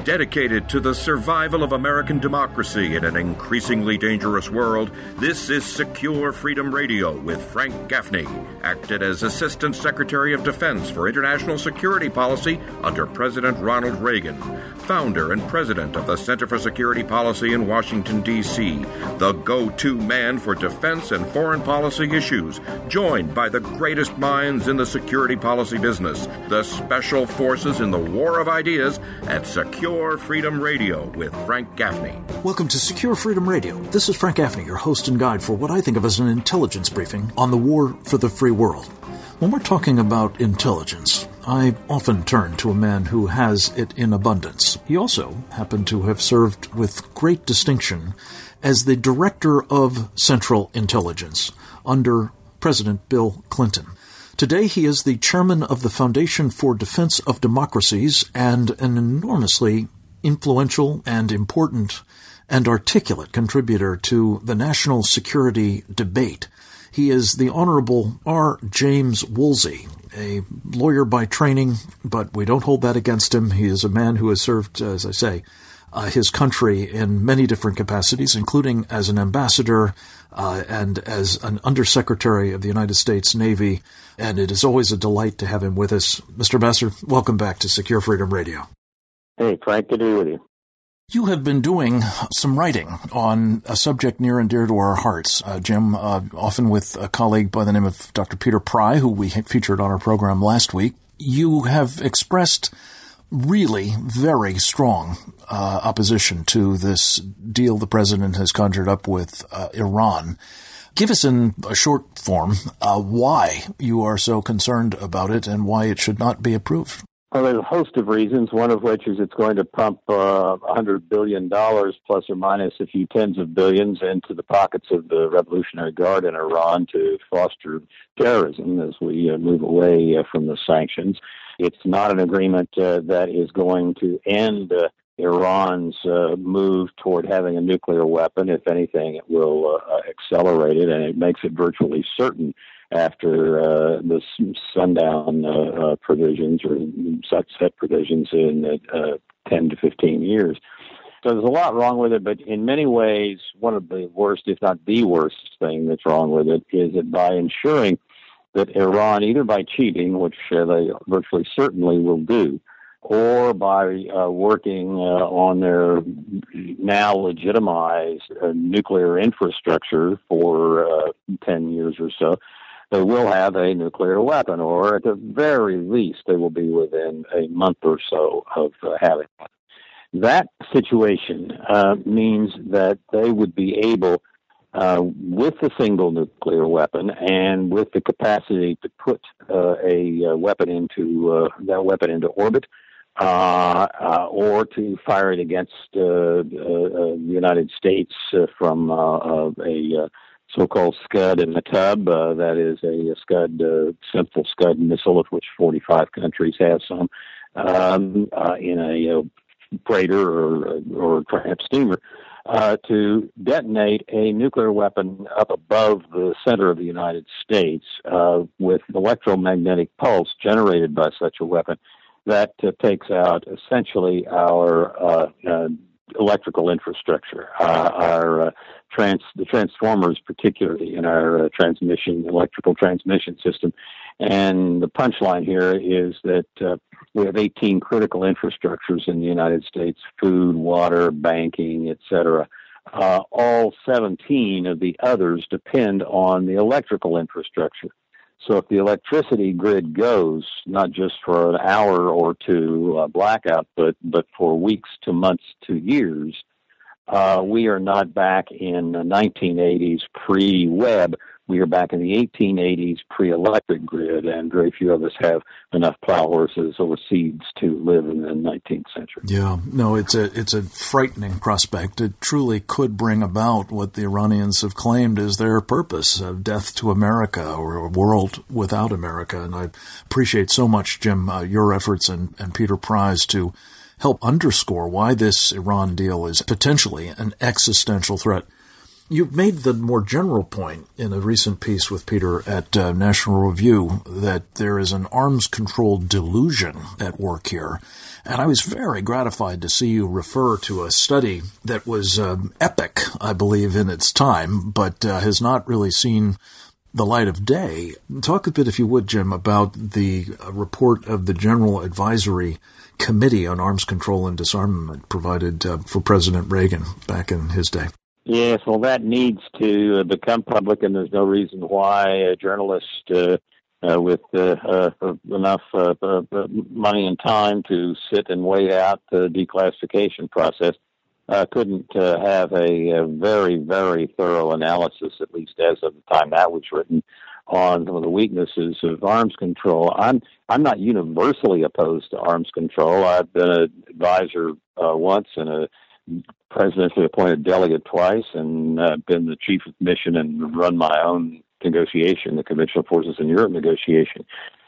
Dedicated to the survival of American democracy in an increasingly dangerous world, this is Secure Freedom Radio with Frank Gaffney, acted as Assistant Secretary of Defense for International Security Policy under President Ronald Reagan, founder and president of the Center for Security Policy in Washington, D.C., the go-to man for defense and foreign policy issues, joined by the greatest minds in the security policy business, the special forces in the war of ideas at Secure Freedom Radio with Frank Gaffney. Welcome to Secure Freedom Radio. This is Frank Gaffney, your host and guide for what I think of as an intelligence briefing on the war for the free world. When we're talking about intelligence, I often turn to a man who has it in abundance. He also happened to have served with great distinction as the Director of Central Intelligence under President Bill Clinton. Today, he is the chairman of the Foundation for Defense of Democracies and an enormously influential and important and articulate contributor to the national security debate. He is the Honorable R. James Woolsey, a lawyer by training, but we don't hold that against him. He is a man who has served, as I say, his country in many different capacities, including as an ambassador and as an undersecretary of the United States Navy. And it is always a delight to have him with us. Mr. Ambassador, welcome back to Secure Freedom Radio. Hey, Frank, good to be with you. You have been doing some writing on a subject near and dear to our hearts, Jim, often with a colleague by the name of Dr. Peter Pry, who we featured on our program last week. You have expressed really very strong opposition to this deal the president has conjured up with Iran. Give us in a short form why you are so concerned about it and why it should not be approved. Well, there's a host of reasons, one of which is it's going to pump $100 billion plus or minus a few tens of billions into the pockets of the Revolutionary Guard in Iran to foster terrorism as we move away from the sanctions. It's not an agreement that is going to end Iran's move toward having a nuclear weapon. If anything, it will accelerate it, and it makes it virtually certain after the sundown provisions or sunset provisions in 10 to 15 years. So there's a lot wrong with it, but in many ways, one of the worst, if not the worst thing that's wrong with it, is that by ensuring that Iran, either by cheating, which they virtually certainly will do, or by working on their now legitimized nuclear infrastructure for 10 years or so, they will have a nuclear weapon, or at the very least, they will be within a month or so of having one. That situation means that they would be able, with a single nuclear weapon and with the capacity to put a weapon into orbit, or to fire it against the United States from a so-called Scud in the tub. That is a Scud, simple Scud missile, of which 45 countries have some, in a freighter or perhaps steamer, to detonate a nuclear weapon up above the center of the United States with electromagnetic pulse generated by such a weapon that takes out essentially our electrical infrastructure, the transformers, particularly in our electrical transmission system. And the punchline here is that we have 18 critical infrastructures in the United States: food, water, banking, etc. All 17 of the others depend on the electrical infrastructure. So if the electricity grid goes, not just for an hour or two blackout, but for weeks to months to years, we are not back in the 1980s pre-web. We are back in the 1880s pre-electric grid, and very few of us have enough plow horses or seeds to live in the 19th century. Yeah, no, it's a frightening prospect. It truly could bring about what the Iranians have claimed is their purpose of death to America or a world without America. And I appreciate so much, Jim, your efforts and Peter Pry's to help underscore why this Iran deal is potentially an existential threat. You've made the more general point in a recent piece with Peter at National Review that there is an arms control delusion at work here. And I was very gratified to see you refer to a study that was epic, I believe, in its time, but has not really seen the light of day. Talk a bit, if you would, Jim, about the report of the General Advisory Committee on Arms Control and Disarmament provided for President Reagan back in his day. Yes, well, that needs to become public, and there's no reason why a journalist with enough money and time to sit and wait out the declassification process couldn't have a very, very thorough analysis, at least as of the time that was written, on some of the weaknesses of arms control. I'm not universally opposed to arms control. I've been an advisor once and a presidentially appointed delegate twice, and been the chief of mission and run my own negotiation, the Conventional Forces in Europe negotiation.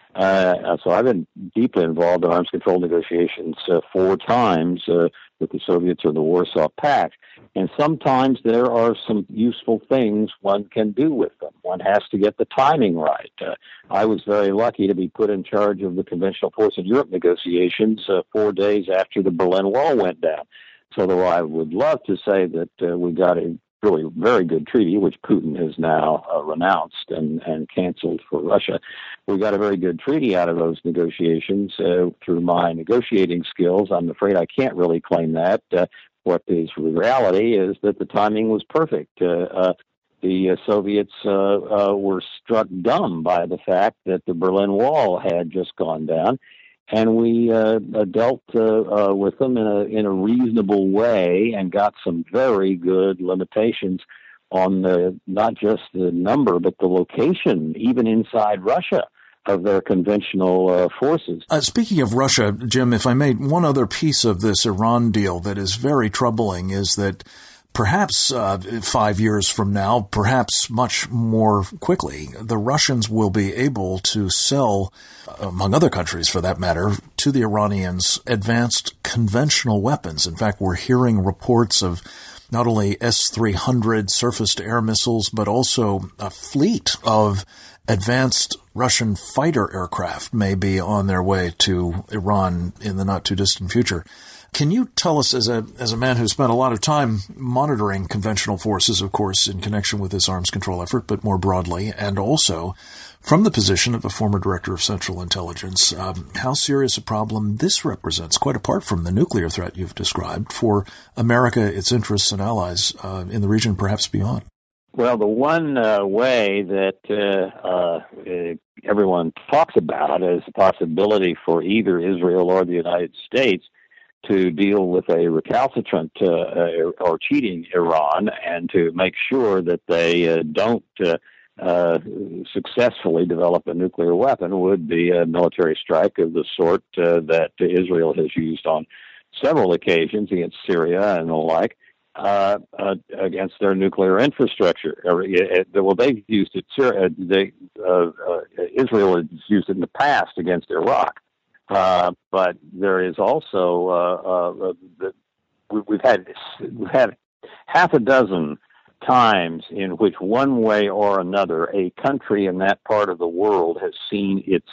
So I've been deeply involved in arms control negotiations 4 times with the Soviets or the Warsaw Pact. And sometimes there are some useful things one can do with them. One has to get the timing right. I was very lucky to be put in charge of the Conventional Force in Europe negotiations 4 days after the Berlin Wall went down. So though I would love to say that we got a really very good treaty, which Putin has now renounced and canceled for Russia, we got a very good treaty out of those negotiations through my negotiating skills. I'm afraid I can't really claim that. What is reality is that the timing was perfect. The Soviets were struck dumb by the fact that the Berlin Wall had just gone down, and we dealt with them in a reasonable way and got some very good limitations on not just the number, but the location, even inside Russia, of their conventional forces. Speaking of Russia, Jim, if I may, one other piece of this Iran deal that is very troubling is that perhaps 5 years from now, perhaps much more quickly, the Russians will be able to sell, among other countries for that matter, to the Iranians advanced conventional weapons. In fact, we're hearing reports of not only S-300 surface-to-air missiles, but also a fleet of advanced Russian fighter aircraft may be on their way to Iran in the not-too-distant future. Can you tell us, as a man who spent a lot of time monitoring conventional forces, of course, in connection with this arms control effort, but more broadly, and also from the position of a former director of Central Intelligence, how serious a problem this represents, quite apart from the nuclear threat you've described, for America, its interests and allies in the region, perhaps beyond? Well, the one way that everyone talks about is the possibility for either Israel or the United States to deal with a recalcitrant or cheating Iran and to make sure that they don't successfully develop a nuclear weapon would be a military strike of the sort that Israel has used on several occasions against Syria and the like, against their nuclear infrastructure. Well, they've used it. Israel has used it in the past against Iraq. But there is also we've had half a dozen times in which one way or another a country in that part of the world has seen its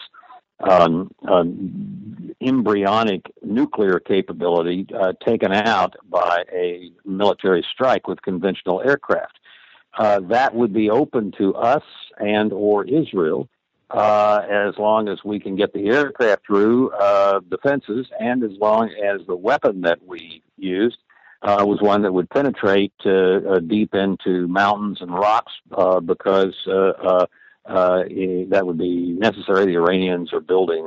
embryonic nuclear capability taken out by a military strike with conventional aircraft. That would be open to us and or Israel as long as we can get the aircraft through defenses, and as long as the weapon that we used was one that would penetrate deep into mountains and rocks, because that would be necessary. The Iranians are building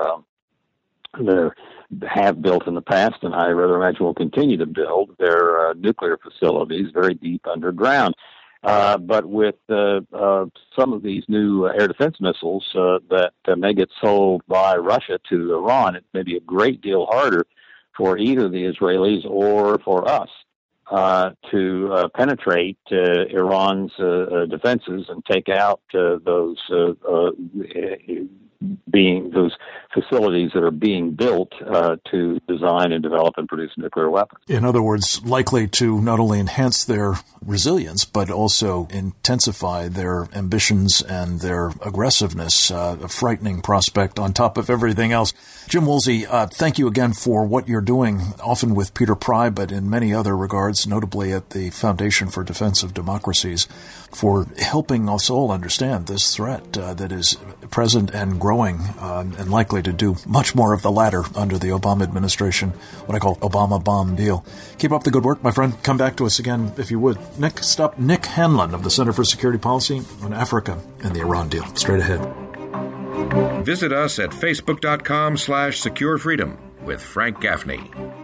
have built in the past, and I rather imagine will continue to build their nuclear facilities very deep underground. But with some of these new air defense missiles that may get sold by Russia to Iran, it may be a great deal harder for either the Israelis or for us to penetrate Iran's defenses and take out those facilities that are being built to design and develop and produce nuclear weapons. In other words, likely to not only enhance their resilience, but also intensify their ambitions and their aggressiveness, a frightening prospect on top of everything else. Jim Woolsey, thank you again for what you're doing, often with Peter Pry, but in many other regards, notably at the Foundation for Defense of Democracies, for helping us all understand this threat that is present and growing and likely to do much more of the latter under the Obama administration, what I call Obama bomb deal. Keep up the good work, my friend. Come back to us again if you would. Next up, Nick Hanlon of the Center for Security Policy on Africa and the Iran deal. Straight ahead. Visit us at facebook.com/securefreedom with Frank Gaffney.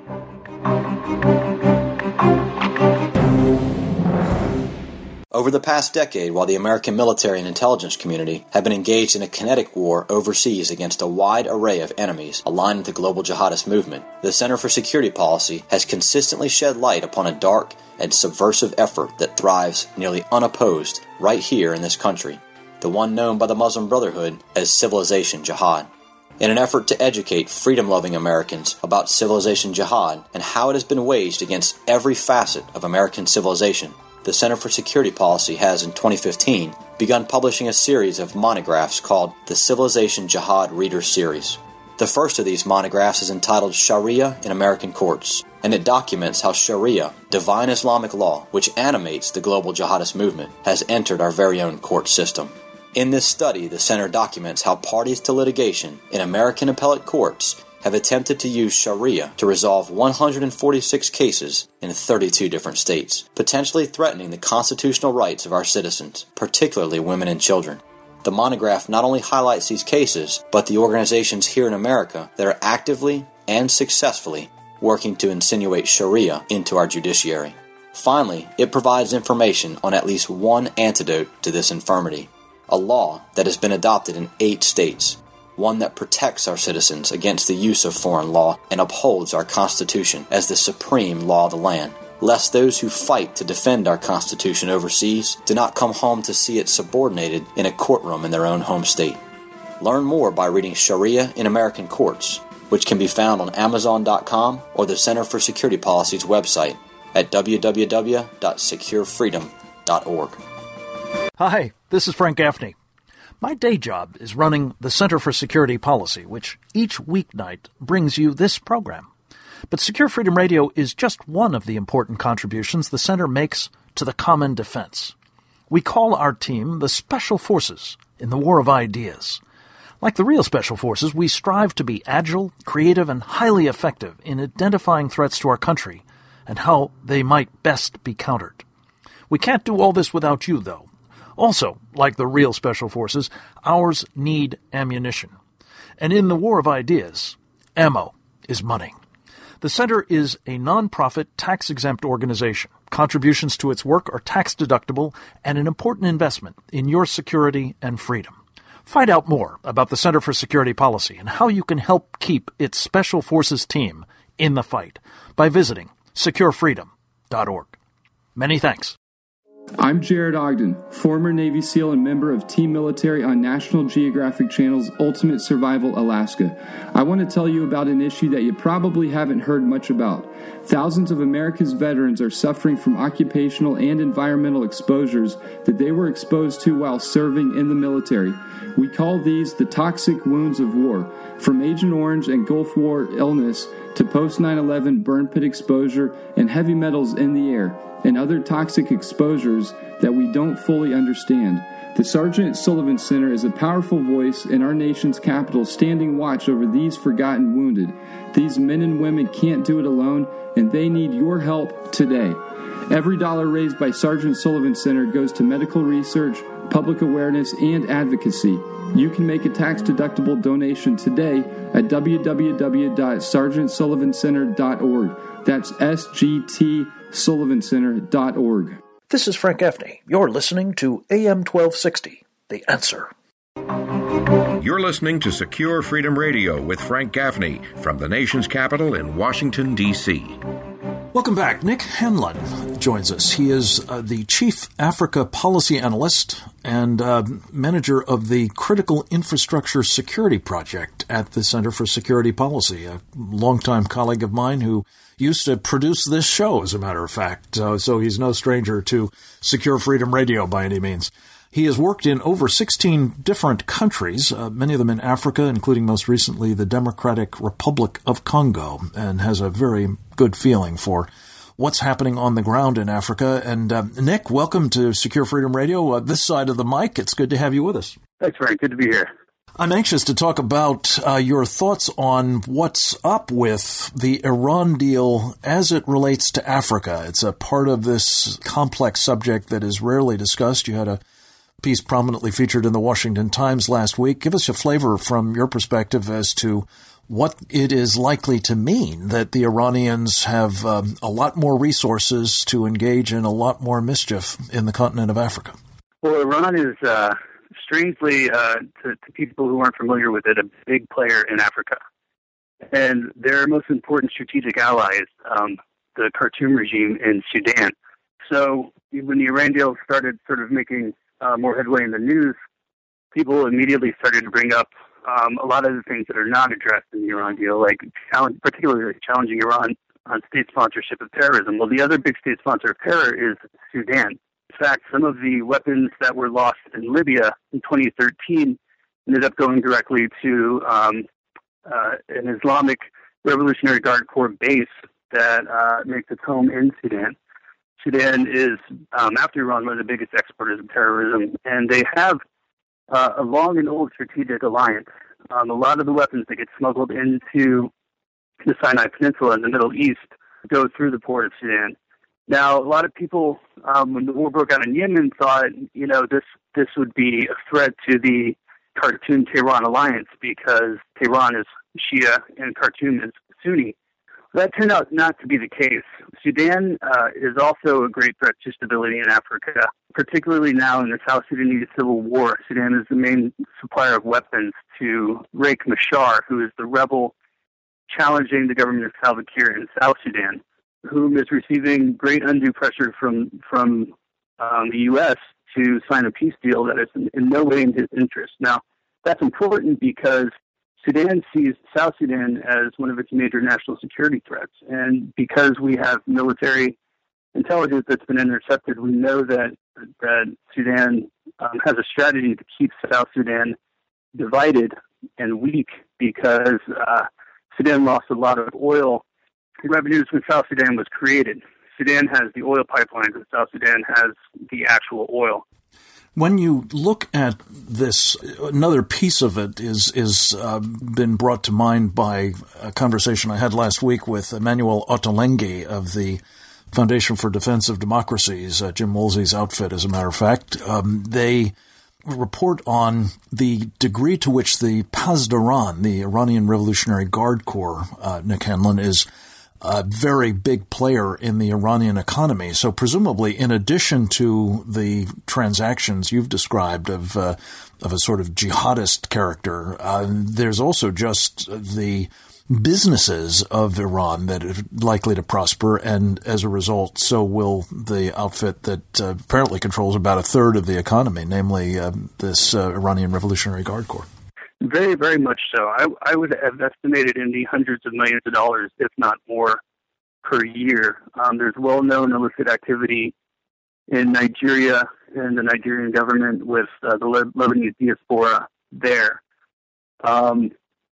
Over the past decade, while the American military and intelligence community have been engaged in a kinetic war overseas against a wide array of enemies aligned with the global jihadist movement, the Center for Security Policy has consistently shed light upon a dark and subversive effort that thrives nearly unopposed right here in this country, the one known by the Muslim Brotherhood as Civilization Jihad. In an effort to educate freedom-loving Americans about Civilization Jihad and how it has been waged against every facet of American civilization, the Center for Security Policy has, in 2015, begun publishing a series of monographs called the Civilization Jihad Reader Series. The first of these monographs is entitled Sharia in American Courts, and it documents how Sharia, divine Islamic law, which animates the global jihadist movement, has entered our very own court system. In this study, the Center documents how parties to litigation in American appellate courts have attempted to use Sharia to resolve 146 cases in 32 different states, potentially threatening the constitutional rights of our citizens, particularly women and children. The monograph not only highlights these cases, but the organizations here in America that are actively and successfully working to insinuate Sharia into our judiciary. Finally, it provides information on at least one antidote to this infirmity, a law that has been adopted in 8 states, one that protects our citizens against the use of foreign law and upholds our Constitution as the supreme law of the land, lest those who fight to defend our Constitution overseas do not come home to see it subordinated in a courtroom in their own home state. Learn more by reading Sharia in American Courts, which can be found on Amazon.com or the Center for Security Policy's website at www.securefreedom.org. Hi, this is Frank Gaffney. My day job is running the Center for Security Policy, which each weeknight brings you this program. But Secure Freedom Radio is just one of the important contributions the Center makes to the common defense. We call our team the Special Forces in the War of Ideas. Like the real Special Forces, we strive to be agile, creative, and highly effective in identifying threats to our country and how they might best be countered. We can't do all this without you, though. Also, like the real Special Forces, ours need ammunition. And in the War of Ideas, ammo is money. The Center is a nonprofit, tax-exempt organization. Contributions to its work are tax-deductible and an important investment in your security and freedom. Find out more about the Center for Security Policy and how you can help keep its Special Forces team in the fight by visiting securefreedom.org. Many thanks. I'm Jared Ogden, former Navy SEAL and member of Team Military on National Geographic Channel's Ultimate Survival Alaska. I want to tell you about an issue that you probably haven't heard much about. Thousands of America's veterans are suffering from occupational and environmental exposures that they were exposed to while serving in the military. We call these the toxic wounds of war. From Agent Orange and Gulf War illness to post-9/11 burn pit exposure and heavy metals in the air, and other toxic exposures that we don't fully understand. The Sergeant Sullivan Center is a powerful voice in our nation's capital standing watch over these forgotten wounded. These men and women can't do it alone, and they need your help today. Every dollar raised by Sergeant Sullivan Center goes to medical research, public awareness, and advocacy. You can make a tax-deductible donation today at www.sergeantsullivancenter.org. That's SGTSullivanCenter.org. This is Frank Gaffney. You're listening to AM 1260, The Answer. You're listening to Secure Freedom Radio with Frank Gaffney from the nation's capital in Washington, D.C. Welcome back. Nick Hanlon joins us. He is the Chief Africa Policy Analyst and manager of the Critical Infrastructure Security Project at the Center for Security Policy, a longtime colleague of mine who used to produce this show, as a matter of fact. So he's no stranger to Secure Freedom Radio by any means. He has worked in over 16 different countries, many of them in Africa, including most recently the Democratic Republic of Congo, and has a very good feeling for what's happening on the ground in Africa. And Nick, welcome to Secure Freedom Radio. This side of the mic, it's good to have you with us. Thanks, Frank. Good to be here. I'm anxious to talk about your thoughts on what's up with the Iran deal as it relates to Africa. It's a part of this complex subject that is rarely discussed. You had a piece prominently featured in the Washington Times last week. Give us a flavor from your perspective as to what it is likely to mean that the Iranians have a lot more resources to engage in a lot more mischief in the continent of Africa. Well, Iran is, strangely, to people who aren't familiar with it, a big player in Africa. And their most important strategic ally is the Khartoum regime in Sudan. So when the Iran deal started sort of making more headway in the news, people immediately started to bring up a lot of the things that are not addressed in the Iran deal, like particularly challenging Iran on state sponsorship of terrorism. Well, the other big state sponsor of terror is Sudan. In fact, some of the weapons that were lost in Libya in 2013 ended up going directly to an Islamic Revolutionary Guard Corps base that makes its home in Sudan. Sudan is, after Iran, one of the biggest exporters of terrorism, and they have a long and old strategic alliance. A lot of the weapons that get smuggled into the Sinai Peninsula in the Middle East go through the port of Sudan. Now, a lot of people, when the war broke out in Yemen, thought, this would be a threat to the Khartoum-Tehran alliance because Tehran is Shia and Khartoum is Sunni. That turned out not to be the case. Sudan is also a great threat to stability in Africa, particularly now in the South Sudanese civil war. Sudan is the main supplier of weapons to Riek Machar, who is the rebel challenging the government of Salva Kiir in South Sudan, whom is receiving great undue pressure from the U.S. to sign a peace deal that is in no way in his interest. Now, that's important because Sudan sees South Sudan as one of its major national security threats. And because we have military intelligence that's been intercepted, we know that Sudan has a strategy to keep South Sudan divided and weak because Sudan lost a lot of oil revenues when South Sudan was created. Sudan has the oil pipelines and South Sudan has the actual oil. When you look at this, another piece of it is been brought to mind by a conversation I had last week with Emmanuel Ottolenghi of the Foundation for Defense of Democracies, Jim Woolsey's outfit, as a matter of fact. They report on the degree to which the Pasdaran, the Iranian Revolutionary Guard Corps, Nick Hanlon, is a very big player in the Iranian economy. So presumably, in addition to the transactions you've described of a sort of jihadist character, there's also just the businesses of Iran that are likely to prosper, and as a result, so will the outfit that apparently controls about a third of the economy, namely this Iranian Revolutionary Guard Corps. Very, very much so. I would have estimated in the hundreds of millions of dollars, if not more, per year. There's well-known illicit activity in Nigeria and the Nigerian government with the Lebanese diaspora there. Iran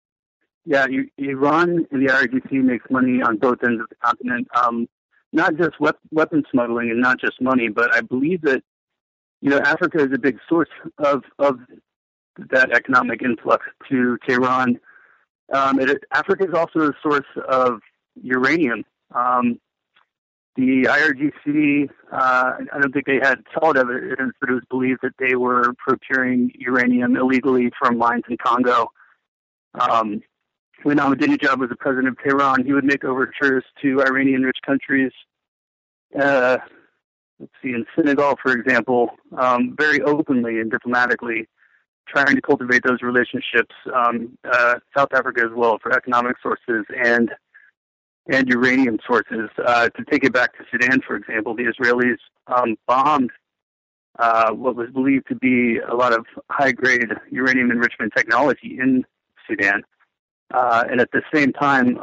and the IRGC makes money on both ends of the continent. Not just weapon smuggling and not just money, but I believe that Africa is a big source of that economic influx to Tehran. Africa is also a source of uranium. The IRGC, I don't think they had solid evidence, but it was believed that they were procuring uranium illegally from mines in Congo. When Ahmadinejad was the president of Tehran, he would make overtures to Iranian-rich countries. In Senegal, for example, very openly and diplomatically, trying to cultivate those relationships, South Africa as well, for economic sources. And and uranium sources. To take it back to Sudan, for example, the Israelis bombed what was believed to be a lot of high-grade uranium enrichment technology in Sudan. And at the same time,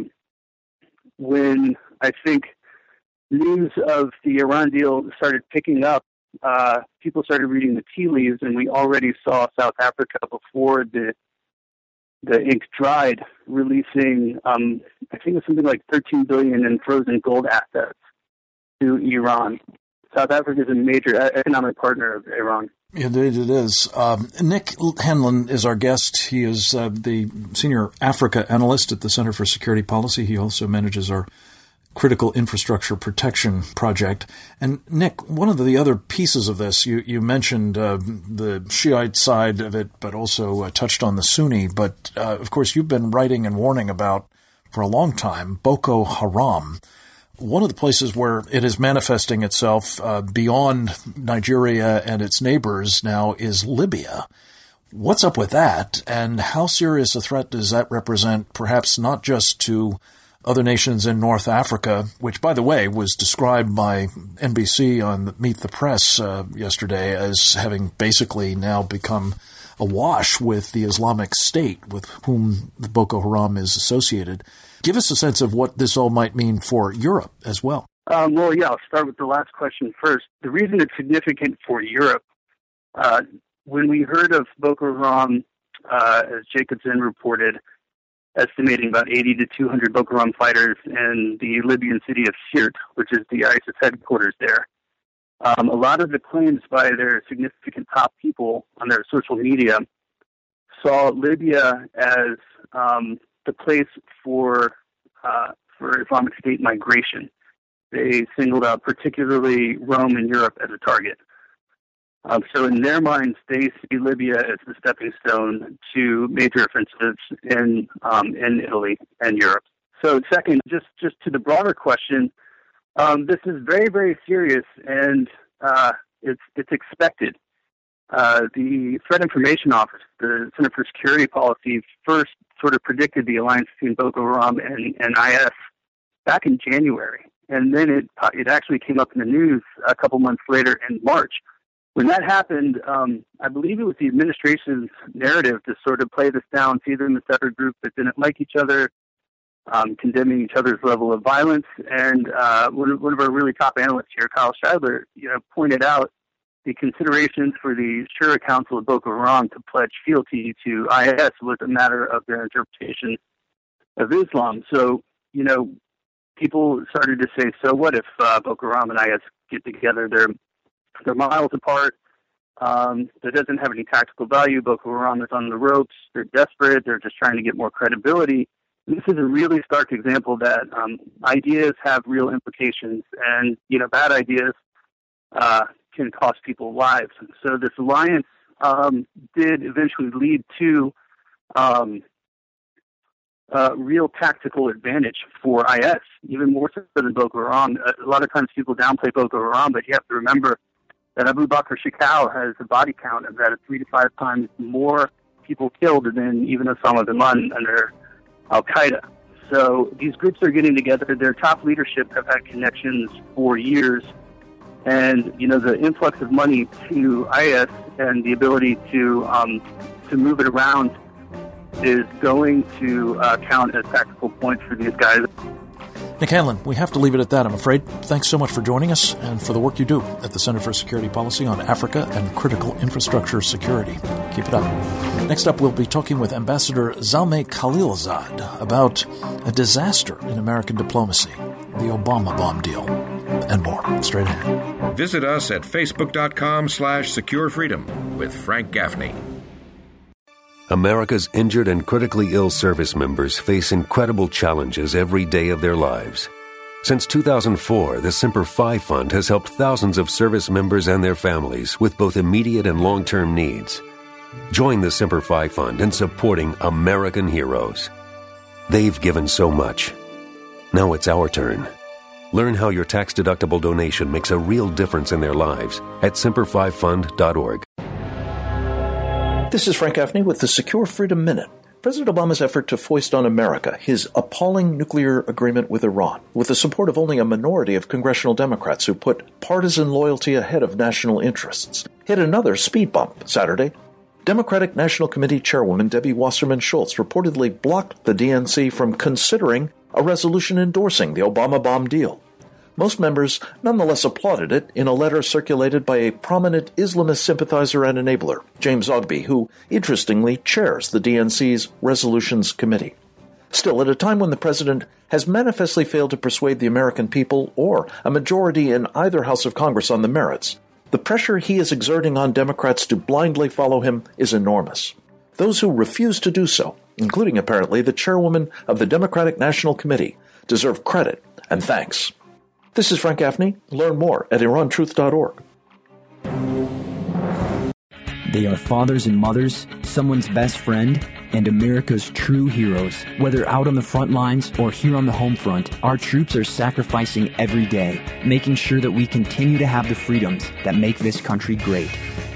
when I think news of the Iran deal started picking up, people started reading the tea leaves, and we already saw South Africa before the ink dried, releasing, I think it was something like $13 billion in frozen gold assets to Iran. South Africa is a major economic partner of Iran. Indeed it is. Nick Hanlon is our guest. He is the senior Africa analyst at the Center for Security Policy. He also manages our Critical Infrastructure Protection Project. And Nick, one of the other pieces of this, you mentioned the Shiite side of it, but also touched on the Sunni. But, of course, you've been writing and warning about, for a long time, Boko Haram. One of the places where it is manifesting itself beyond Nigeria and its neighbors now is Libya. What's up with that, and how serious a threat does that represent, perhaps not just to other nations in North Africa, which, by the way, was described by NBC on Meet the Press yesterday as having basically now become awash with the Islamic State, with whom the Boko Haram is associated. Give us a sense of what this all might mean for Europe as well. I'll start with the last question first. The reason it's significant for Europe, when we heard of Boko Haram, as Jacobson reported, estimating about 80 to 200 Boko Haram fighters in the Libyan city of Sirte, which is the ISIS headquarters there. A lot of the claims by their significant top people on their social media saw Libya as the place for Islamic State migration. They singled out particularly Rome and Europe as a target. So in their minds, they see Libya as the stepping stone to major offensives in Italy and Europe. So second, just to the broader question, this is very, very serious, and it's expected. The Threat Information Office, the Center for Security Policy, first sort of predicted the alliance between Boko Haram and IS back in January. And then it actually came up in the news a couple months later in March. When that happened, I believe it was the administration's narrative to sort of play this down, see them as separate groups that didn't like each other, condemning each other's level of violence. And one of our really top analysts here, Kyle Scheidler, pointed out the considerations for the Shura Council of Boko Haram to pledge fealty to IS was a matter of their interpretation of Islam. So, people started to say, so what if Boko Haram and IS get together? They're miles apart. That doesn't have any tactical value. Boko Haram is on the ropes. They're desperate. They're just trying to get more credibility. And this is a really stark example that ideas have real implications, and bad ideas can cost people lives. So this alliance did eventually lead to real tactical advantage for IS, even more so than Boko Haram. A lot of times people downplay Boko Haram, but you have to remember that Abu Bakr Shekau has a body count of that 3 to 5 times more people killed than even Osama bin Laden under Al-Qaeda. So these groups are getting together. Their top leadership have had connections for years. And, the influx of money to IS and the ability to move it around is going to count as tactical points for these guys. Nick Hanlon, we have to leave it at that, I'm afraid. Thanks so much for joining us and for the work you do at the Center for Security Policy on Africa and Critical Infrastructure Security. Keep it up. Next up, we'll be talking with Ambassador Zalmay Khalilzad about a disaster in American diplomacy, the Obama bomb deal, and more. Straight ahead. Visit us at facebook.com/securefreedom with Frank Gaffney. America's injured and critically ill service members face incredible challenges every day of their lives. Since 2004, the Semper Fi Fund has helped thousands of service members and their families with both immediate and long-term needs. Join the Semper Fi Fund in supporting American heroes. They've given so much. Now it's our turn. Learn how your tax-deductible donation makes a real difference in their lives at semperfifund.org. This is Frank Gaffney with the Secure Freedom Minute, President Obama's effort to foist on America his appalling nuclear agreement with Iran, with the support of only a minority of congressional Democrats who put partisan loyalty ahead of national interests, hit another speed bump Saturday. Democratic National Committee Chairwoman Debbie Wasserman Schultz reportedly blocked the DNC from considering a resolution endorsing the Obama bomb deal. Most members nonetheless applauded it in a letter circulated by a prominent Islamist sympathizer and enabler, James Ogby, who, interestingly, chairs the DNC's Resolutions Committee. Still, at a time when the president has manifestly failed to persuade the American people or a majority in either House of Congress on the merits, the pressure he is exerting on Democrats to blindly follow him is enormous. Those who refuse to do so, including apparently the chairwoman of the Democratic National Committee, deserve credit and thanks. This is Frank Gaffney. Learn more at IranTruth.org. They are fathers and mothers, someone's best friend, and America's true heroes. Whether out on the front lines or here on the home front, our troops are sacrificing every day, making sure that we continue to have the freedoms that make this country great.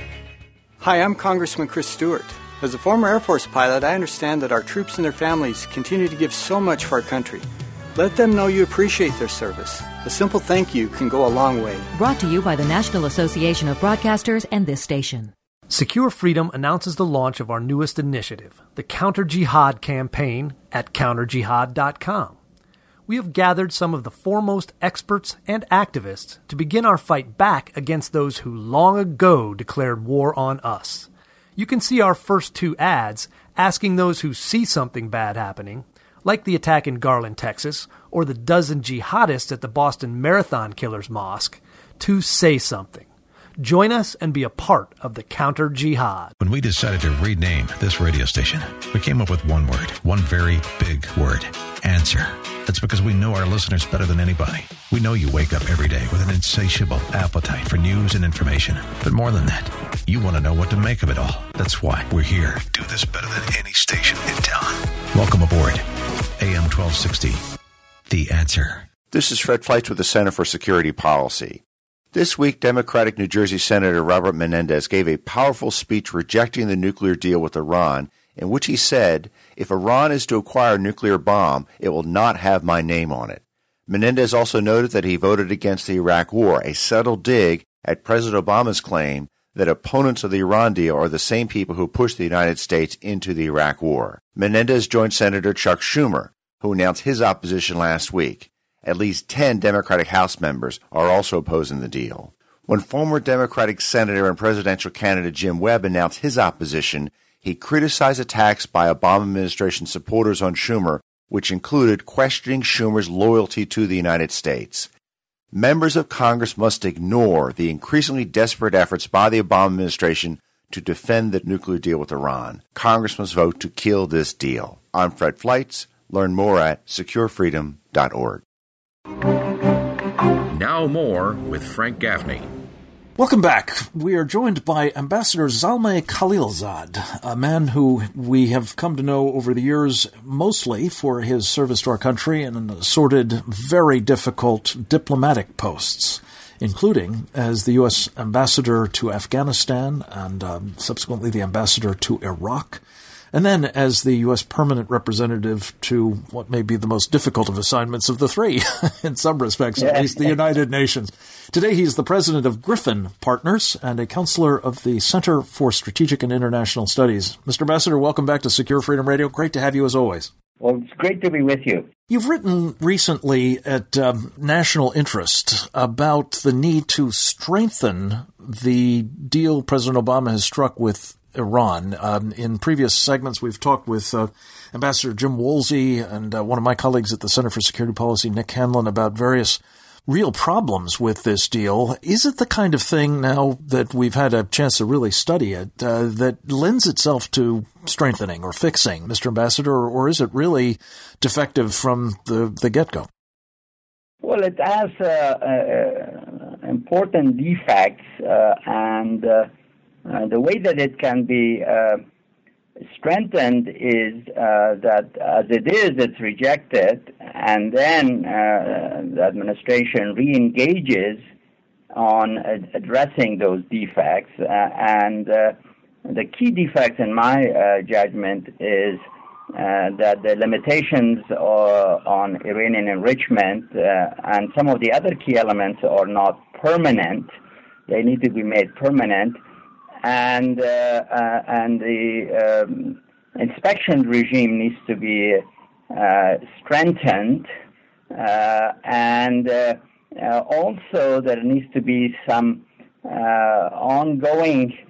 Hi, I'm Congressman Chris Stewart. As a former Air Force pilot, I understand that our troops and their families continue to give so much for our country. Let them know you appreciate their service. A simple thank you can go a long way. Brought to you by the National Association of Broadcasters and this station. Secure Freedom announces the launch of our newest initiative, the Counter Jihad campaign at counterjihad.com. We have gathered some of the foremost experts and activists to begin our fight back against those who long ago declared war on us. You can see our first 2 ads asking those who see something bad happening, like the attack in Garland, Texas, or the dozen jihadists at the Boston Marathon Killers Mosque, to say something. Join us and be a part of the Counter Jihad. When we decided to rename this radio station, we came up with one word, one very big word, answer. That's because we know our listeners better than anybody. We know you wake up every day with an insatiable appetite for news and information. But more than that, you want to know what to make of it all. That's why we're here. Do this better than any station in town. Welcome aboard. AM 1260, The Answer. This is Fred Fleitz with the Center for Security Policy. This week, Democratic New Jersey Senator Robert Menendez gave a powerful speech rejecting the nuclear deal with Iran, in which he said, if Iran is to acquire a nuclear bomb, it will not have my name on it. Menendez also noted that he voted against the Iraq War, a subtle dig at President Obama's claim that opponents of the Iran deal are the same people who pushed the United States into the Iraq War. Menendez joined Senator Chuck Schumer, who announced his opposition last week. At least 10 Democratic House members are also opposing the deal. When former Democratic Senator and presidential candidate Jim Webb announced his opposition, he criticized attacks by Obama administration supporters on Schumer, which included questioning Schumer's loyalty to the United States. Members of Congress must ignore the increasingly desperate efforts by the Obama administration to defend the nuclear deal with Iran. Congress must vote to kill this deal. I'm Fred Fleitz. Learn more at securefreedom.org. Now more with Frank Gaffney. Welcome back. We are joined by Ambassador Zalmay Khalilzad, a man who we have come to know over the years mostly for his service to our country in assorted, very difficult diplomatic posts, including as the U.S. ambassador to Afghanistan and subsequently the ambassador to Iraq, and then as the U.S. permanent representative to what may be the most difficult of assignments of the three, in some respects, at least the United Nations. Today he's the president of Griffin Partners and a counselor of the Center for Strategic and International Studies. Mr. Ambassador, welcome back to Secure Freedom Radio. Great to have you as always. Well, it's great to be with you. You've written recently at National Interest about the need to strengthen the deal President Obama has struck with Iran. In previous segments, we've talked with Ambassador Jim Woolsey and one of my colleagues at the Center for Security Policy, Nick Hanlon, about various real problems with this deal. Is it the kind of thing now that we've had a chance to really study it that lends itself to strengthening or fixing, Mr. Ambassador, or is it really defective from the get-go? Well, it has important defects and the way that it can be strengthened is that as it is, it's rejected, and then the administration re-engages on addressing those defects. And the key defects, in my judgment, is that the limitations on Iranian enrichment and some of the other key elements are not permanent. They need to be made permanent, and the inspection regime needs to be strengthened, and also there needs to be some ongoing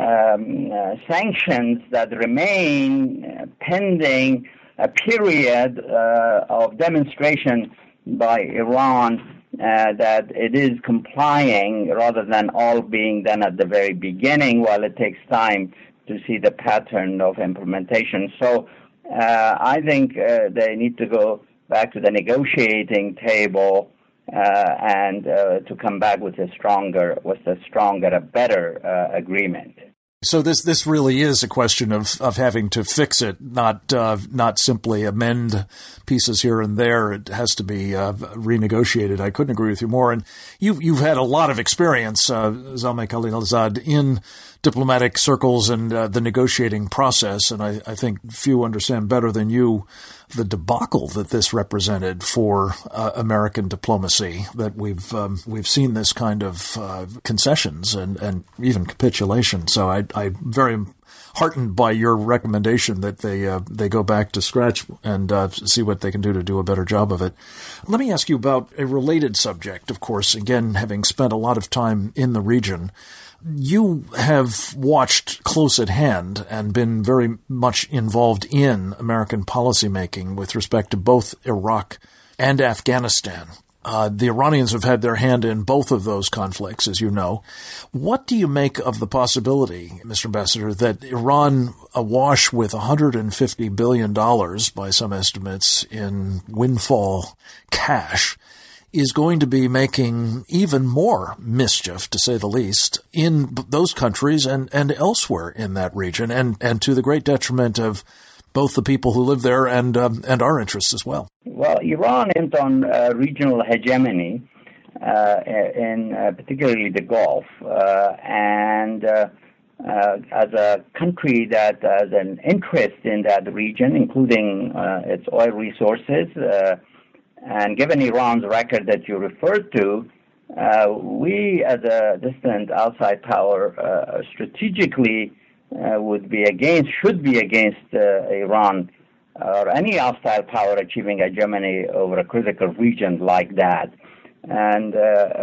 sanctions that remain pending a period of demonstration by Iran that it is complying, rather than all being done at the very beginning, while it takes time to see the pattern of implementation. So I think they need to go back to the negotiating table and to come back with a stronger, a better agreement. So this really is a question of having to fix it, not simply amend pieces here and there. It has to be renegotiated. I couldn't agree with you more. And you've had a lot of experience, Zalmay Khalilzad, in diplomatic circles and the negotiating process. And I think few understand better than you the debacle that this represented for American diplomacy, that we've seen this kind of concessions and even capitulation. So I'm very heartened by your recommendation that they go back to scratch and see what they can do to do a better job of it. Let me ask you about a related subject, of course, again, having spent a lot of time in the region. You have watched close at hand and been very much involved in American policymaking with respect to both Iraq and Afghanistan. The Iranians have had their hand in both of those conflicts, as you know. What do you make of the possibility, Mr. Ambassador, that Iran, awash with $150 billion by some estimates in windfall cash, is going to be making even more mischief, to say the least, in those countries and elsewhere in that region, and to the great detriment of both the people who live there and our interests as well? Well, Iran is on regional hegemony, in particularly the Gulf, and as a country that has an interest in that region, including its oil resources, and given Iran's record that you referred to, we as a distant outside power strategically should be against Iran or any hostile power achieving hegemony over a critical region like that. And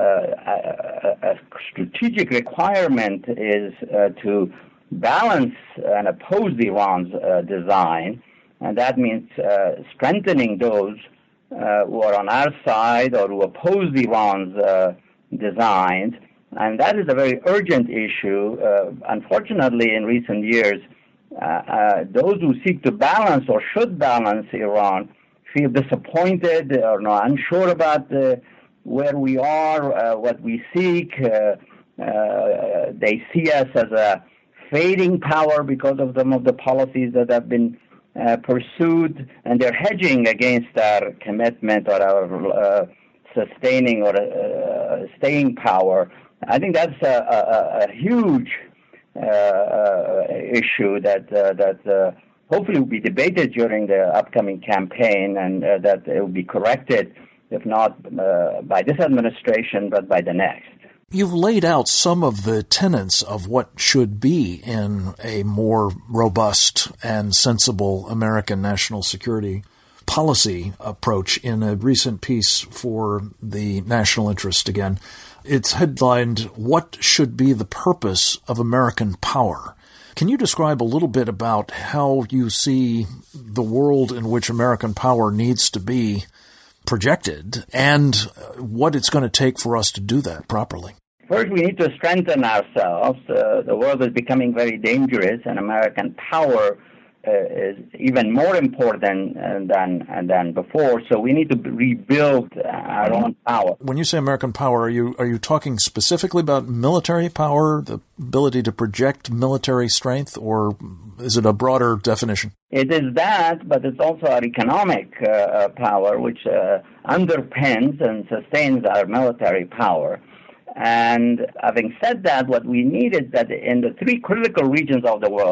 a strategic requirement is to balance and oppose Iran's design, and that means strengthening those who are on our side or who oppose Iran's designs. And that is a very urgent issue. Unfortunately, in recent years, those who seek to balance or should balance Iran feel disappointed or unsure about where we are, what we seek. They see us as a fading power because of some of the policies that have been pursued, and they're hedging against our commitment or our sustaining or staying power. I think that's a huge issue that hopefully will be debated during the upcoming campaign, and that it will be corrected, if not by this administration, but by the next. You've laid out some of the tenets of what should be in a more robust and sensible American national security policy approach in a recent piece for the National Interest again. It's headlined, "What Should Be the Purpose of American Power?" Can you describe a little bit about how you see the world in which American power needs to be projected and what it's going to take for us to do that properly? First, we need to strengthen ourselves. The world is becoming very dangerous, and American power is even more important than before. So we need to rebuild our own power. When you say American power, are you talking specifically about military power, the ability to project military strength, or is it a broader definition? It is that, but it's also our economic power, which underpins and sustains our military power. And having said that, what we need is that in the three critical regions of the world,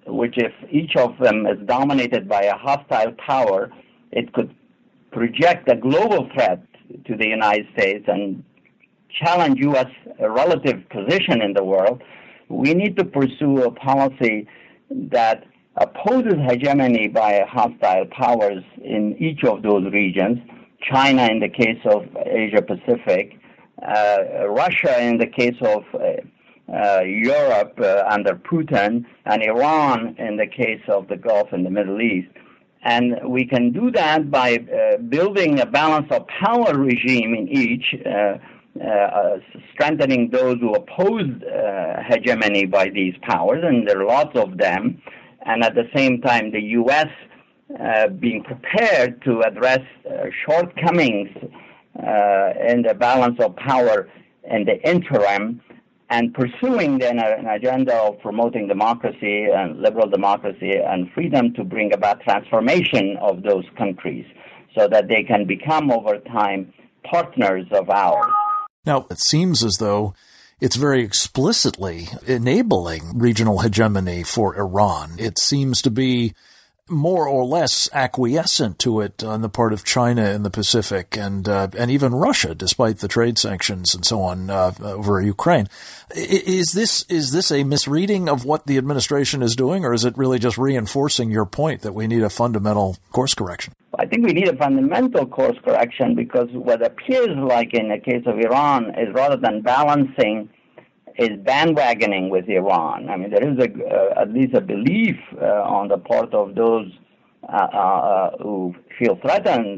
which if each of them is dominated by a hostile power, it could project a global threat to the United States and challenge U.S. relative position in the world. We need to pursue a policy that opposes hegemony by hostile powers in each of those regions. China in the case of Asia Pacific, Russia in the case of Europe under Putin, and Iran in the case of the Gulf and the Middle East. And we can do that by building a balance of power regime in each, strengthening those who oppose hegemony by these powers, and there are lots of them, and at the same time the U.S. Being prepared to address shortcomings in the balance of power in the interim, and pursuing then an agenda of promoting democracy and liberal democracy and freedom to bring about transformation of those countries so that they can become over time partners of ours. Now, it seems as though it's very explicitly enabling regional hegemony for Iran. It seems to be more or less acquiescent to it on the part of China in the Pacific and even Russia, despite the trade sanctions and so on over Ukraine. Is this a misreading of what the administration is doing, or is it really just reinforcing your point that we need a fundamental course correction? I think we need a fundamental course correction, because what appears like in the case of Iran is, rather than balancing, is bandwagoning with Iran. I mean, there is at least a belief on the part of those who feel threatened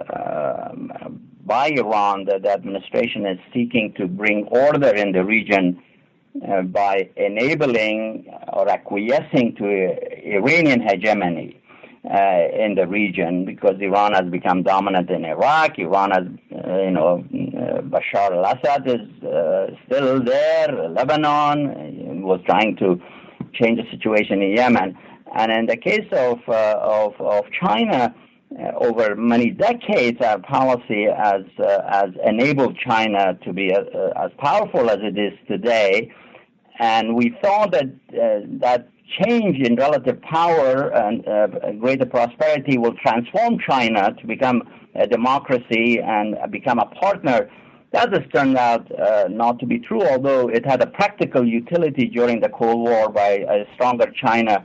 by Iran that the administration is seeking to bring order in the region by enabling or acquiescing to Iranian hegemony in the region, because Iran has become dominant in Iraq. Iran has, Bashar al-Assad is still there. Lebanon was trying to change the situation in Yemen. And in the case of China, over many decades, our policy has enabled China to be as powerful as it is today. And we thought that that change in relative power and greater prosperity will transform China to become a democracy and become a partner. That has turned out not to be true, although it had a practical utility during the Cold War by a stronger China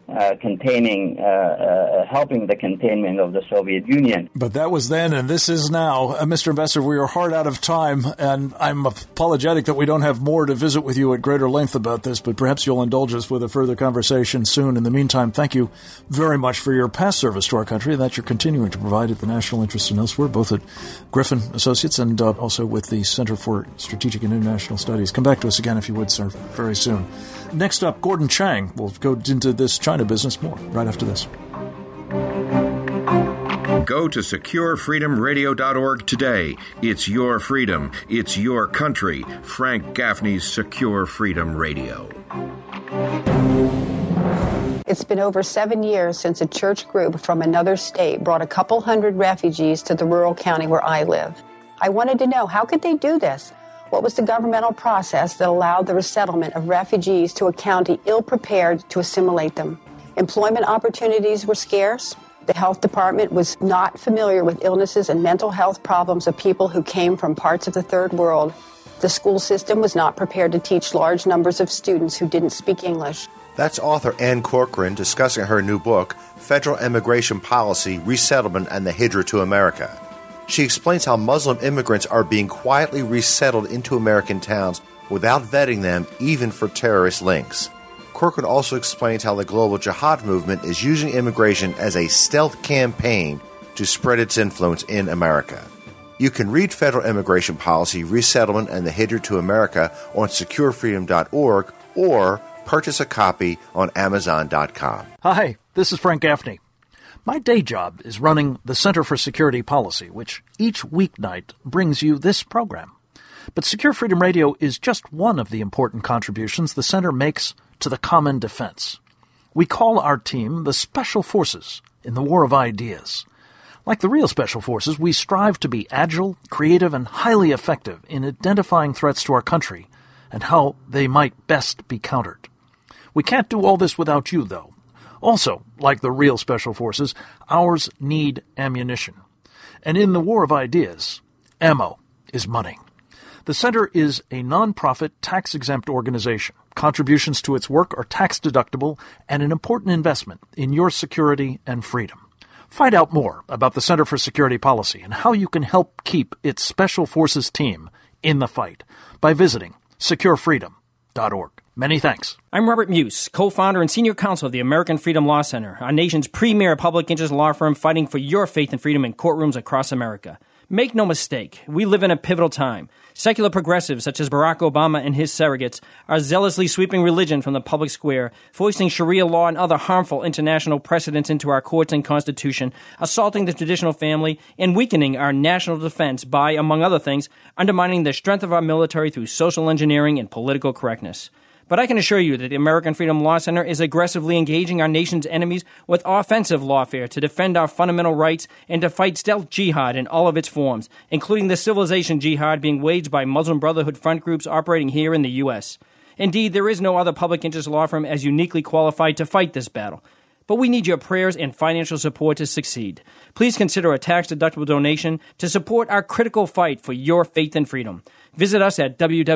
helping the containment of the Soviet Union. But that was then, and this is now. Mr. Ambassador, we are hard out of time, and I'm apologetic that we don't have more to visit with you at greater length about this, but perhaps you'll indulge us with a further conversation soon. In the meantime, thank you very much for your past service to our country that you're continuing to provide at the National Interest and elsewhere, both at Griffin Associates and also with the Center for Strategic and International Studies. Come back to us again, if you would, sir, very soon. Next up, Gordon Chang will go into this China business more right after this. Go to SecureFreedomRadio.org today. It's your freedom. It's your country. Frank Gaffney's Secure Freedom Radio. It's been over 7 years since a church group from another state brought a couple hundred refugees to the rural county where I live. I wanted to know, how could they do this? What was the governmental process that allowed the resettlement of refugees to a county ill-prepared to assimilate them? Employment opportunities were scarce. The health department was not familiar with illnesses and mental health problems of people who came from parts of the third world. The school system was not prepared to teach large numbers of students who didn't speak English. That's author Ann Corcoran discussing her new book, Federal Immigration Policy, Resettlement, and the Hijra to America. She explains how Muslim immigrants are being quietly resettled into American towns without vetting them, even for terrorist links. Corcoran also explains how the global jihad movement is using immigration as a stealth campaign to spread its influence in America. You can read Federal Immigration Policy, Resettlement, and the Hijra to America on SecureFreedom.org or purchase a copy on Amazon.com. Hi, this is Frank Gaffney. My day job is running the Center for Security Policy, which each weeknight brings you this program. But Secure Freedom Radio is just one of the important contributions the Center makes to the common defense. We call our team the Special Forces in the War of Ideas. Like the real Special Forces, we strive to be agile, creative, and highly effective in identifying threats to our country and how they might best be countered. We can't do all this without you, though. Also, like the real special forces, ours need ammunition. And in the war of ideas, ammo is money. The Center is a nonprofit, tax-exempt organization. Contributions to its work are tax-deductible and an important investment in your security and freedom. Find out more about the Center for Security Policy and how you can help keep its Special Forces team in the fight by visiting securefreedom.org. Many thanks. I'm Robert Muse, co-founder and senior counsel of the American Freedom Law Center, our nation's premier public interest law firm fighting for your faith and freedom in courtrooms across America. Make no mistake, we live in a pivotal time. Secular progressives such as Barack Obama and his surrogates are zealously sweeping religion from the public square, foisting Sharia law and other harmful international precedents into our courts and Constitution, assaulting the traditional family, and weakening our national defense by, among other things, undermining the strength of our military through social engineering and political correctness. But I can assure you that the American Freedom Law Center is aggressively engaging our nation's enemies with offensive lawfare to defend our fundamental rights and to fight stealth jihad in all of its forms, including the civilization jihad being waged by Muslim Brotherhood front groups operating here in the U.S. Indeed, there is no other public interest law firm as uniquely qualified to fight this battle. But we need your prayers and financial support to succeed. Please consider a tax-deductible donation to support our critical fight for your faith and freedom. Visit us at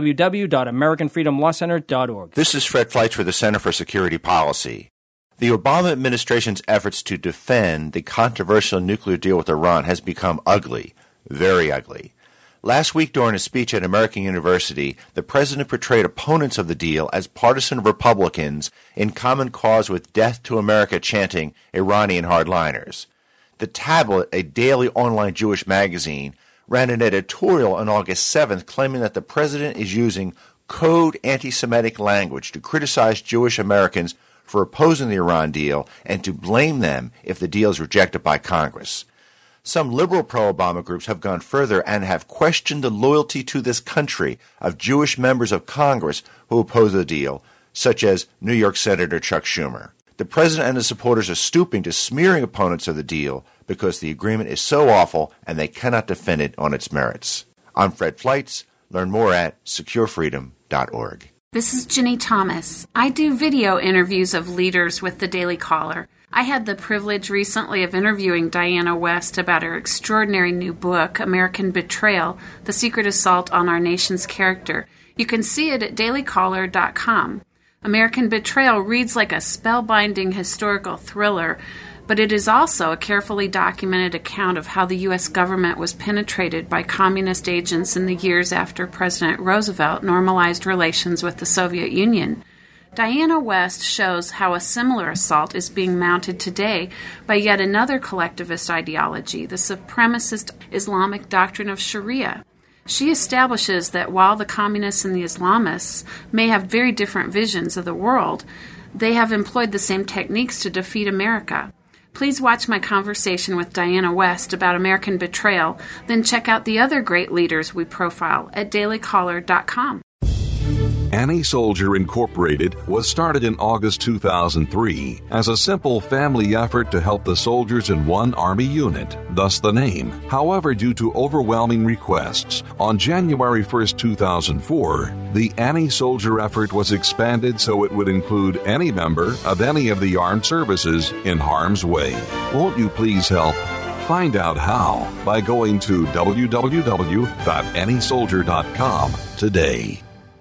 www.americanfreedomlawcenter.org. This is Fred Fleitz for the Center for Security Policy. The Obama administration's efforts to defend the controversial nuclear deal with Iran has become ugly, very ugly. Last week during a speech at American University, the president portrayed opponents of the deal as partisan Republicans in common cause with Death to America chanting Iranian hardliners. The Tablet, a daily online Jewish magazine, ran an editorial on August 7th claiming that the president is using code anti-Semitic language to criticize Jewish Americans for opposing the Iran deal and to blame them if the deal is rejected by Congress. Some liberal pro-Obama groups have gone further and have questioned the loyalty to this country of Jewish members of Congress who oppose the deal, such as New York Senator Chuck Schumer. The president and his supporters are stooping to smearing opponents of the deal because the agreement is so awful and they cannot defend it on its merits. I'm Fred Fleitz. Learn more at securefreedom.org. This is Ginny Thomas. I do video interviews of leaders with the Daily Caller. I had the privilege recently of interviewing Diana West about her extraordinary new book, American Betrayal, The Secret Assault on Our Nation's Character. You can see it at dailycaller.com. American Betrayal reads like a spellbinding historical thriller, but it is also a carefully documented account of how the U.S. government was penetrated by communist agents in the years after President Roosevelt normalized relations with the Soviet Union. Diana West shows how a similar assault is being mounted today by yet another collectivist ideology, the supremacist Islamic doctrine of Sharia. She establishes that while the communists and the Islamists may have very different visions of the world, they have employed the same techniques to defeat America. Please watch my conversation with Diana West about American Betrayal, then check out the other great leaders we profile at dailycaller.com. Annie Soldier Incorporated was started in August 2003 as a simple family effort to help the soldiers in one Army unit, thus the name. However, due to overwhelming requests, on January 1, 2004, the Annie Soldier effort was expanded so it would include any member of any of the armed services in harm's way. Won't you please help? Find out how by going to www.anniesoldier.com today.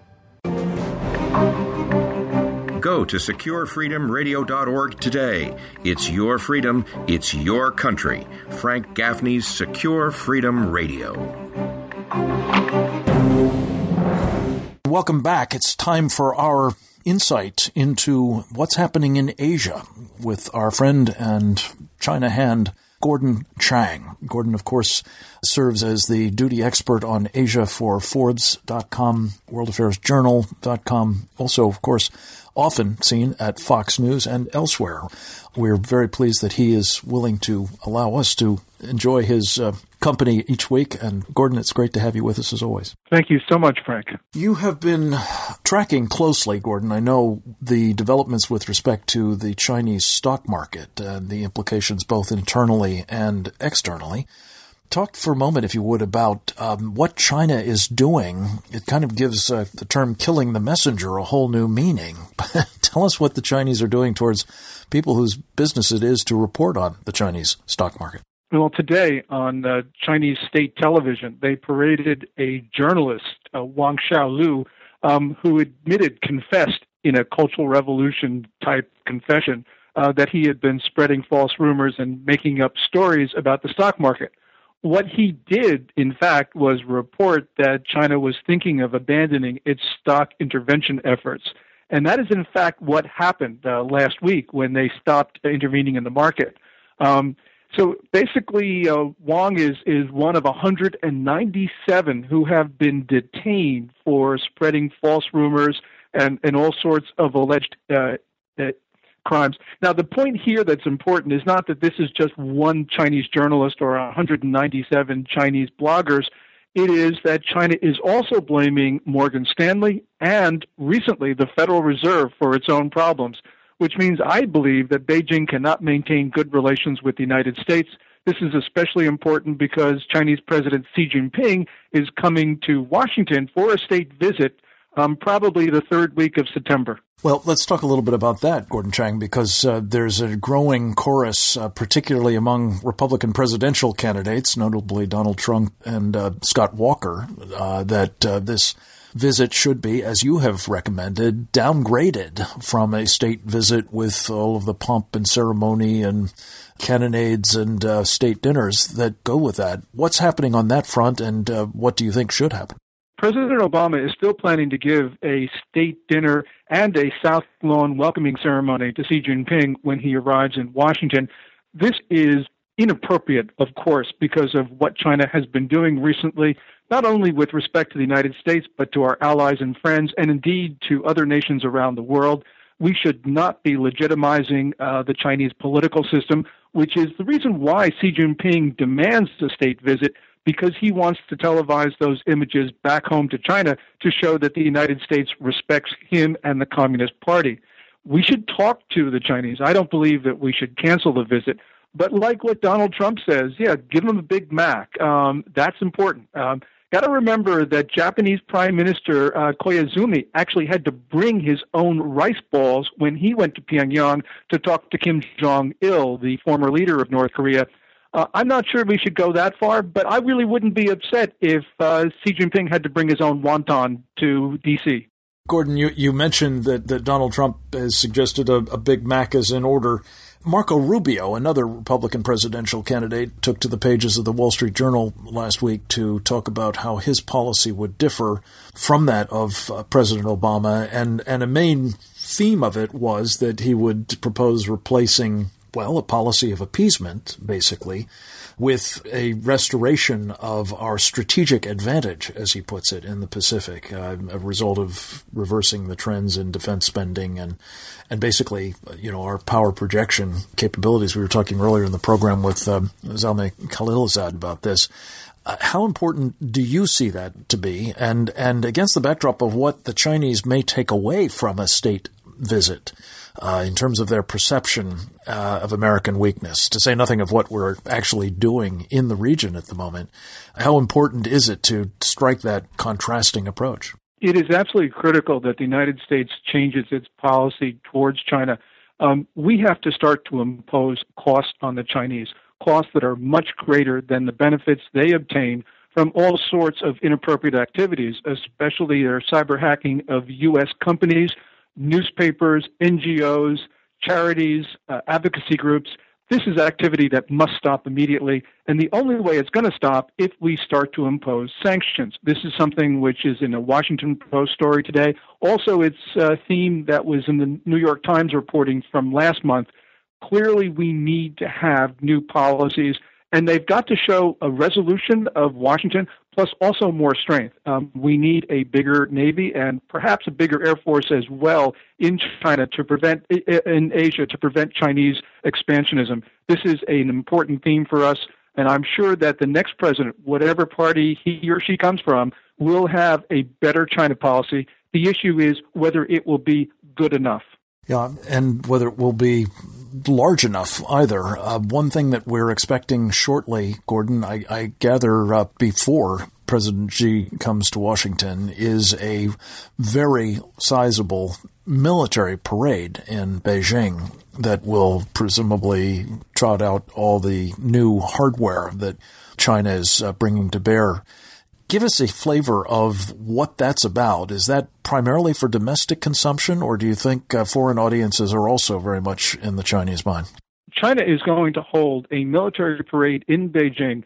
Go to securefreedomradio.org today. It's your freedom. It's your country. Frank Gaffney's Secure Freedom Radio. Welcome back. It's time for our insight into what's happening in Asia with our friend and China hand, Gordon Chang. Gordon, of course, serves as the duty expert on Asia for Forbes.com, WorldAffairsJournal.com. Also, of course, often seen at Fox News and elsewhere. We're very pleased that he is willing to allow us to enjoy his company each week. And Gordon, it's great to have you with us as always. Thank you so much, Frank. You have been tracking closely, Gordon, I know, the developments with respect to the Chinese stock market and the implications both internally and externally. Talk for a moment, if you would, about what China is doing. It kind of gives the term killing the messenger a whole new meaning. Tell us what the Chinese are doing towards people whose business it is to report on the Chinese stock market. Well, today on Chinese state television, they paraded a journalist, Wang Xiaolu, who confessed in a Cultural Revolution type confession that he had been spreading false rumors and making up stories about the stock market. What he did, in fact, was report that China was thinking of abandoning its stock intervention efforts. And that is, in fact, what happened last week when they stopped intervening in the market. So basically, Wang is one of 197 who have been detained for spreading false rumors and all sorts of alleged crimes. Now, the point here that's important is not that this is just one Chinese journalist or 197 Chinese bloggers. It is that China is also blaming Morgan Stanley and recently the Federal Reserve for its own problems, which means I believe that Beijing cannot maintain good relations with the United States. This is especially important because Chinese President Xi Jinping is coming to Washington for a state visit probably the third week of September. Well, let's talk a little bit about that, Gordon Chang, because there's a growing chorus, particularly among Republican presidential candidates, notably Donald Trump and Scott Walker, that this visit should be, as you have recommended, downgraded from a state visit with all of the pomp and ceremony and cannonades and state dinners that go with that. What's happening on that front, and what do you think should happen? President Obama is still planning to give a state dinner and a South Lawn welcoming ceremony to Xi Jinping when he arrives in Washington. This is inappropriate, of course, because of what China has been doing recently, not only with respect to the United States, but to our allies and friends, and indeed to other nations around the world. We should not be legitimizing the Chinese political system, which is the reason why Xi Jinping demands a state visit, because he wants to televise those images back home to China to show that the United States respects him and the Communist Party. We should talk to the Chinese. I don't believe that we should cancel the visit. But like what Donald Trump says, give them a Big Mac. That's important. Got to remember that Japanese Prime Minister Koizumi actually had to bring his own rice balls when he went to Pyongyang to talk to Kim Jong-il, the former leader of North Korea. I'm not sure we should go that far, but I really wouldn't be upset if Xi Jinping had to bring his own wonton to D.C. Gordon, you mentioned that Donald Trump has suggested a Big Mac is in order. Marco Rubio, another Republican presidential candidate, took to the pages of the Wall Street Journal last week to talk about how his policy would differ from that of President Obama, and a main theme of it was that he would propose replacing a policy of appeasement, basically, with a restoration of our strategic advantage, as he puts it, in the Pacific, a result of reversing the trends in defense spending and basically, our power projection capabilities. We were talking earlier in the program with Zalmay Khalilzad about this. How important do you see that to be? And against the backdrop of what the Chinese may take away from a state visit, in terms of their perception of American weakness, to say nothing of what we're actually doing in the region at the moment, how important is it to strike that contrasting approach? It is absolutely critical that the United States changes its policy towards China. We have to start to impose costs on the Chinese, costs that are much greater than the benefits they obtain from all sorts of inappropriate activities, especially their cyber hacking of U.S. companies, newspapers, NGOs, charities, advocacy groups. This is activity that must stop immediately, and the only way it's going to stop if we start to impose sanctions. This is something which is in a Washington Post story today. Also, it's a theme that was in the New York Times reporting from last month. Clearly, we need to have new policies, and they've got to show a resolution of Washington, plus also more strength. We need a bigger Navy and perhaps a bigger Air Force as well in China in Asia to prevent Chinese expansionism. This is an important theme for us, and I'm sure that the next president, whatever party he or she comes from, will have a better China policy. The issue is whether it will be good enough. Yeah, and whether it will be large enough either. One thing that we're expecting shortly, Gordon, I gather before President Xi comes to Washington, is a very sizable military parade in Beijing that will presumably trot out all the new hardware that China is bringing to bear. Give us a flavor of what that's about. Is that primarily for domestic consumption, or do you think foreign audiences are also very much in the Chinese mind? China is going to hold a military parade in Beijing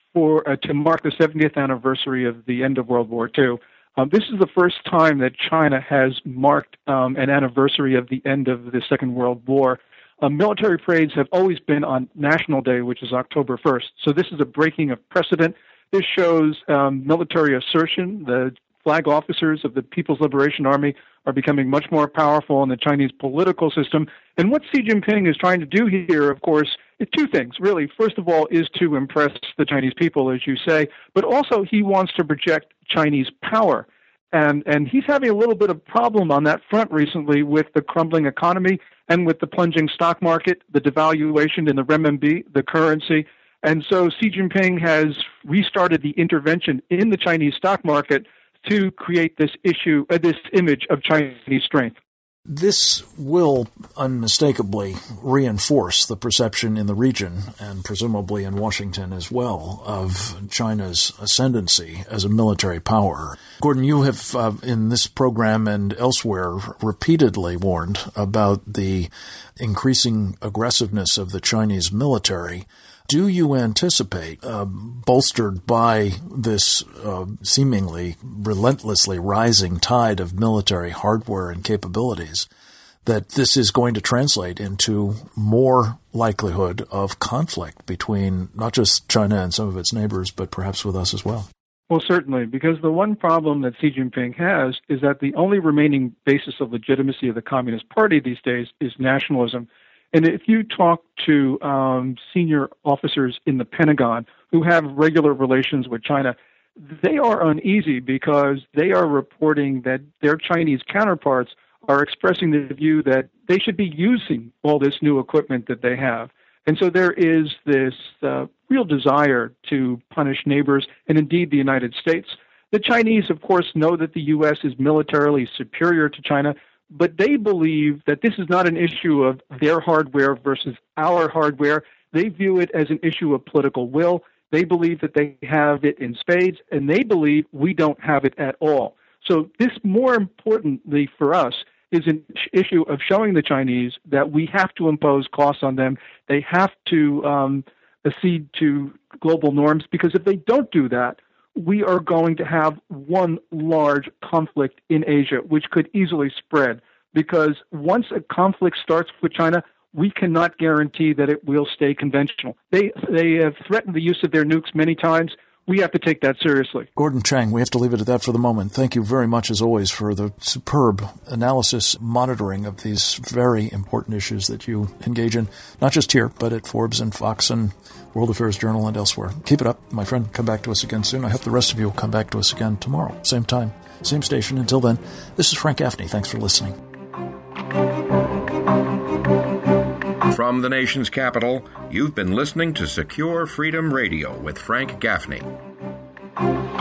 to mark the 70th anniversary of the end of World War II. This is the first time that China has marked an anniversary of the end of the Second World War. Military parades have always been on National Day, which is October 1st. So this is a breaking of precedent. This shows military assertion. The flag officers of the People's Liberation Army are becoming much more powerful in the Chinese political system. And what Xi Jinping is trying to do here, of course, is two things, really. First of all, is to impress the Chinese people, as you say, but also he wants to project Chinese power. And he's having a little bit of problem on that front recently with the crumbling economy and with the plunging stock market, the devaluation in the renminbi, the currency. And so Xi Jinping has restarted the intervention in the Chinese stock market to create this image of Chinese strength. This will unmistakably reinforce the perception in the region, and presumably in Washington as well, of China's ascendancy as a military power. Gordon, you have, in this program and elsewhere, repeatedly warned about the increasing aggressiveness of the Chinese military. Do you anticipate, bolstered by this seemingly relentlessly rising tide of military hardware and capabilities, that this is going to translate into more likelihood of conflict between not just China and some of its neighbors, but perhaps with us as well? Well, certainly, because the one problem that Xi Jinping has is that the only remaining basis of legitimacy of the Communist Party these days is nationalism. And if you talk to senior officers in the Pentagon who have regular relations with China, they are uneasy because they are reporting that their Chinese counterparts are expressing the view that they should be using all this new equipment that they have. And so there is this real desire to punish neighbors, and indeed the United States. The Chinese, of course, know that the U.S. is militarily superior to China, but they believe that this is not an issue of their hardware versus our hardware. They view it as an issue of political will. They believe that they have it in spades, and they believe we don't have it at all. So this, more importantly for us, is an issue of showing the Chinese that we have to impose costs on them. They have to accede to global norms, because if they don't do that, we are going to have one large conflict in Asia, which could easily spread. Because once a conflict starts with China, we cannot guarantee that it will stay conventional. They have threatened the use of their nukes many times. We have to take that seriously. Gordon Chang, we have to leave it at that for the moment. Thank you very much, as always, for the superb analysis, monitoring of these very important issues that you engage in, not just here, but at Forbes and Fox and World Affairs Journal and elsewhere. Keep it up, my friend. Come back to us again soon. I hope the rest of you will come back to us again tomorrow. Same time, same station. Until then, this is Frank Gaffney. Thanks for listening. From the nation's capital, you've been listening to Secure Freedom Radio with Frank Gaffney.